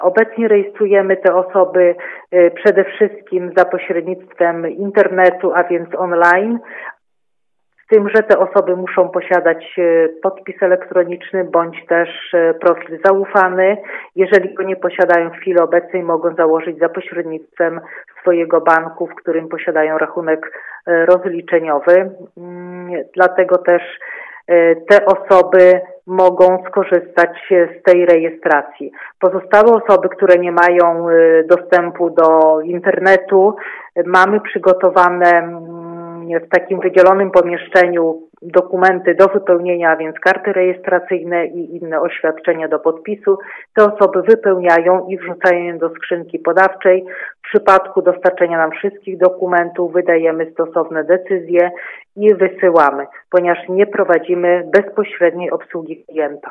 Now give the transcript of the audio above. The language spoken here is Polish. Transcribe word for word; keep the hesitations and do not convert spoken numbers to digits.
Obecnie rejestrujemy te osoby przede wszystkim za pośrednictwem internetu, a więc online, z tym, że te osoby muszą posiadać podpis elektroniczny bądź też profil zaufany. Jeżeli go nie posiadają w chwili obecnej, mogą założyć za pośrednictwem swojego banku, w którym posiadają rachunek rozliczeniowy. Dlatego też te osoby mogą skorzystać z tej rejestracji. Pozostałe osoby, które nie mają dostępu do internetu, mamy przygotowane w takim wydzielonym pomieszczeniu dokumenty do wypełnienia, a więc karty rejestracyjne i inne oświadczenia do podpisu. Te osoby wypełniają i wrzucają je do skrzynki podawczej. W przypadku dostarczenia nam wszystkich dokumentów wydajemy stosowne decyzje i wysyłamy, ponieważ nie prowadzimy bezpośredniej obsługi klienta.